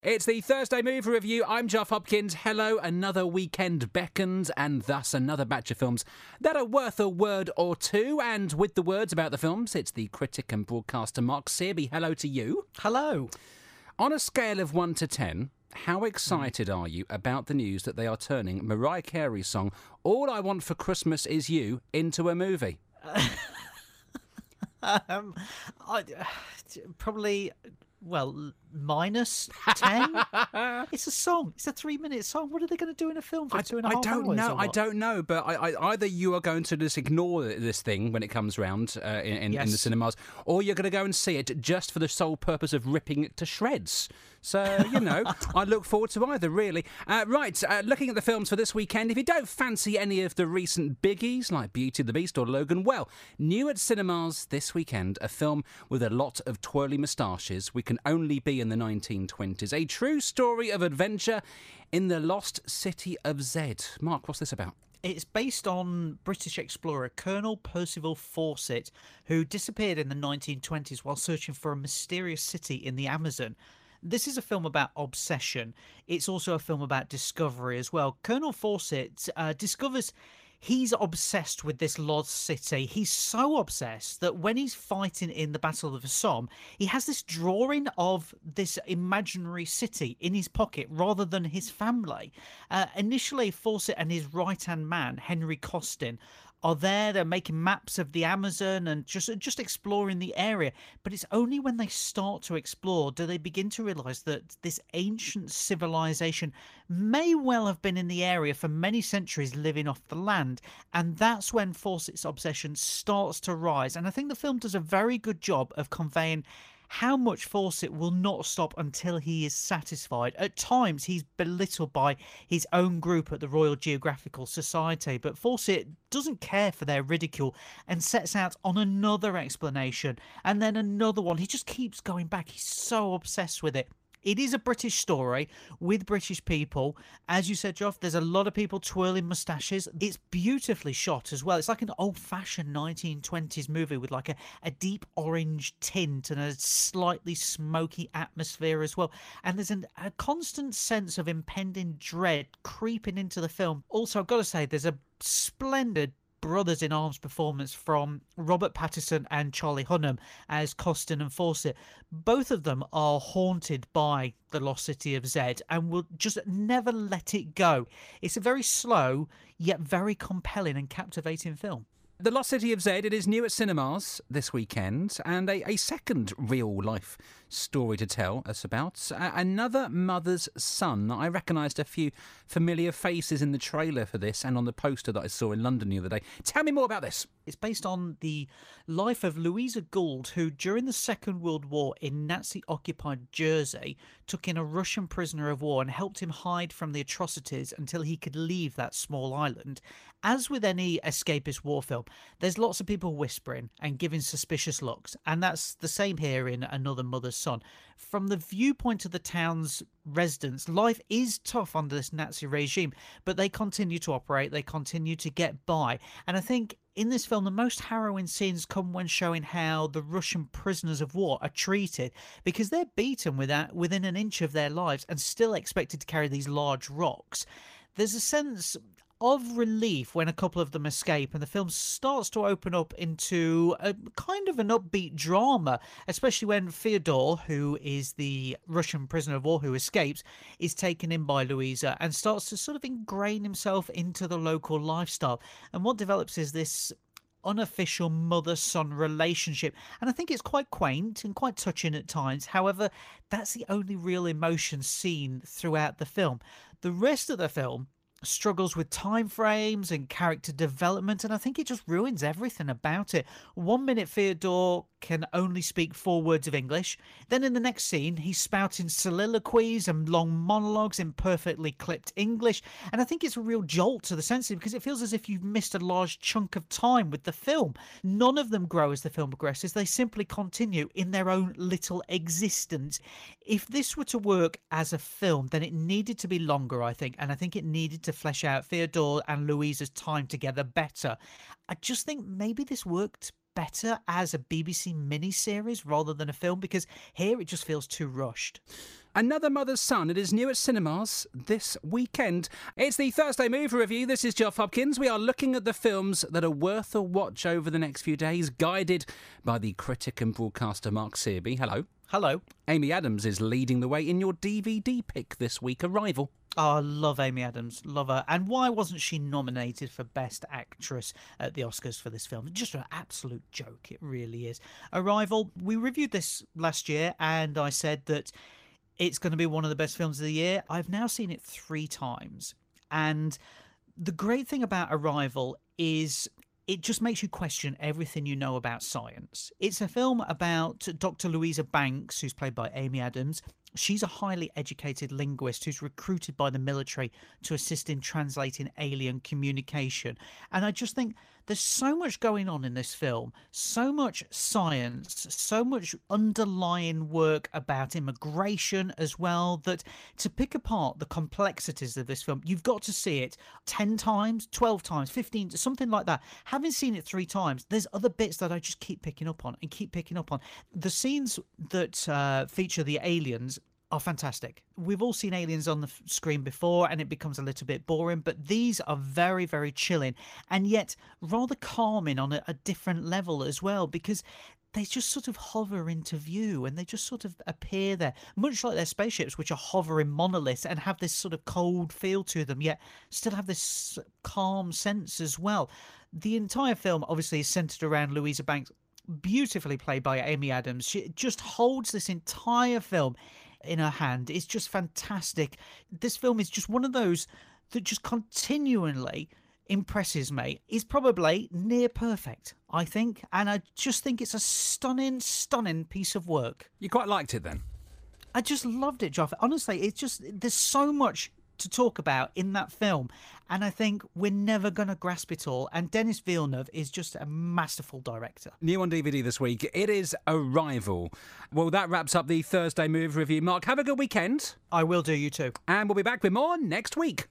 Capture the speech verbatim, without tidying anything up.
It's the Thursday Movie Review. I'm Geoff Hopkins. Hello, another weekend beckons, and thus another batch of films that are worth a word or two. And with the words about the films, it's the critic and broadcaster Mark Searby. Hello to you. Hello. On a scale of one to ten, how excited are you about the news that they are turning Mariah Carey's song "All I Want for Christmas Is You" into a movie? um, I, probably... Well, minus ten? It's a song. It's a three-minute song. What are they going to do in a film for I, two and a I half don't hours? know. I don't know. But I, I, either you are going to just ignore this thing when it comes round uh, in, in, yes. in the cinemas, or you're going to go and see it just for the sole purpose of ripping it to shreds. So, you know, I look forward to either, really. Uh, right, uh, looking at the films for this weekend, if you don't fancy any of the recent biggies like Beauty and the Beast or Logan, well, new at cinemas this weekend, a film with a lot of twirly moustaches. We can only be in the nineteen twenties. A true story of adventure in the lost city of Zed. Mark, what's this about? It's based on British explorer Colonel Percival Fawcett, who disappeared in the nineteen twenties while searching for a mysterious city in the Amazon. This is a film about obsession. It's also a film about discovery as well. Colonel Fawcett uh, discovers he's obsessed with this lost city. He's so obsessed that when he's fighting in the Battle of the Somme, he has this drawing of this imaginary city in his pocket rather than his family. Uh, initially, Fawcett and his right-hand man, Henry Costin, are there. They're making maps of the Amazon and just just exploring the area. But it's only when they start to explore do they begin to realise that this ancient civilization may well have been in the area for many centuries, living off the land. And that's when Fawcett's obsession starts to rise. And I think the film does a very good job of conveying how much Fawcett will not stop until he is satisfied. At times, he's belittled by his own group at the Royal Geographical Society, but Fawcett doesn't care for their ridicule and sets out on another explanation, and then another one. He just keeps going back. He's so obsessed with it. It is a British story with British people. As you said, Geoff, there's a lot of people twirling moustaches. It's beautifully shot as well. It's like an old-fashioned nineteen twenties movie with like a, a deep orange tint and a slightly smoky atmosphere as well. And there's an, a constant sense of impending dread creeping into the film. Also, I've got to say, there's a splendid brothers in arms performance from Robert Pattinson and Charlie Hunnam as Costin and Fawcett. Both of them are haunted by the lost city of Zed and will just never let it go. It's a very slow yet very compelling and captivating film. The Lost City of Zed, it is new at cinemas this weekend, and a, a second real-life story to tell us about. Uh, another mother's son. I recognised a few familiar faces in the trailer for this and on the poster that I saw in London the other day. Tell me more about this. It's based on the life of Louisa Gould, who during the Second World War in Nazi-occupied Jersey took in a Russian prisoner of war and helped him hide from the atrocities until he could leave that small island. As with any escapist war film, there's lots of people whispering and giving suspicious looks, and that's the same here in Another Mother's Son. From the viewpoint of the town's residents, life is tough under this Nazi regime, but they continue to operate, they continue to get by. And I think in this film, the most harrowing scenes come when showing how the Russian prisoners of war are treated, because they're beaten without, within an inch of their lives and still expected to carry these large rocks. There's a sense of relief when a couple of them escape, and the film starts to open up into a kind of an upbeat drama, especially when Fyodor, who is the Russian prisoner of war who escapes, is taken in by Louisa and starts to sort of ingrain himself into the local lifestyle. And what develops is this unofficial mother-son relationship, and I think it's quite quaint and quite touching at times. However, that's the only real emotion seen throughout the film. The rest of the film struggles with time frames and character development, and I think it just ruins everything about it. One minute Fyodor can only speak four words of English, then in the next scene he's spouting soliloquies and long monologues in perfectly clipped English, and I think it's a real jolt to the senses because it feels as if you've missed a large chunk of time with the film. None of them grow as the film progresses, they simply continue in their own little existence. If this were to work as a film, then it needed to be longer, I think, and I think it needed to flesh out Fyodor and Louisa's time together better. I just think maybe this worked better as a B B C miniseries rather than a film, because here it just feels too rushed. Another Mother's Son. It is new at cinemas this weekend. It's the Thursday Movie Review. This is Geoff Hopkins. We are looking at the films that are worth a watch over the next few days, guided by the critic and broadcaster Mark Searby. Hello. Hello. Amy Adams is leading the way in your D V D pick this week, Arrival. Oh, I love Amy Adams, love her. And why wasn't she nominated for Best Actress at the Oscars for this film? Just an absolute joke, it really is. Arrival, we reviewed this last year, and I said that it's going to be one of the best films of the year. I've now seen it three times. And the great thing about Arrival is it just makes you question everything you know about science. It's a film about Doctor Louisa Banks, who's played by Amy Adams. She's a highly educated linguist who's recruited by the military to assist in translating alien communication. And I just think there's so much going on in this film, so much science, so much underlying work about immigration as well, that to pick apart the complexities of this film, you've got to see it ten times, twelve times, fifteen, something like that. Having seen it three times, there's other bits that I just keep picking up on and keep picking up on. The scenes that uh, feature the aliens are fantastic. We've all seen aliens on the f- screen before and it becomes a little bit boring, but these are very, very chilling and yet rather calming on a, a different level as well, because they just sort of hover into view and they just sort of appear there, much like their spaceships, which are hovering monoliths and have this sort of cold feel to them, yet still have this calm sense as well. The entire film obviously is centered around Louisa Banks, beautifully played by Amy Adams. She just holds this entire film in her hand. It's just fantastic. This film is just one of those that just continually impresses me. It's probably near perfect, I think, and I just think it's a stunning, stunning piece of work. You quite liked it then? I just loved it, Geoff. Honestly, it's just, there's so much to talk about in that film, and I think we're never going to grasp it all, and Denis Villeneuve is just a masterful director. New on D V D this week, it is Arrival. Well, that wraps up the Thursday Movie Review. Mark, have a good weekend. I will do, you too. And we'll be back with more next week.